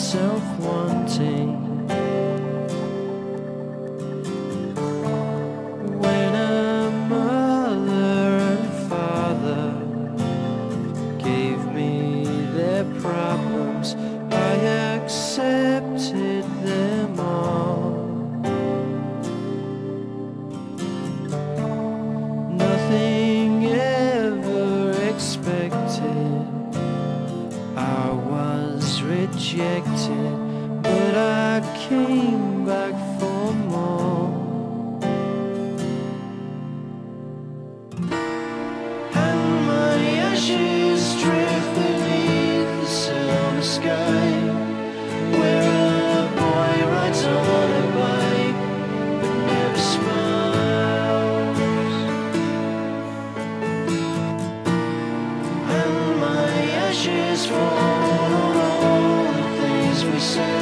myself wanting. When a mother and father gave me their problems, I accepted them all. Nothing ever expected, I was rejected, but I came back for more. And my ashes drift beneath the silver sky, where a boy rides on a bike but never smiles. And my ashes fall on all the things we said.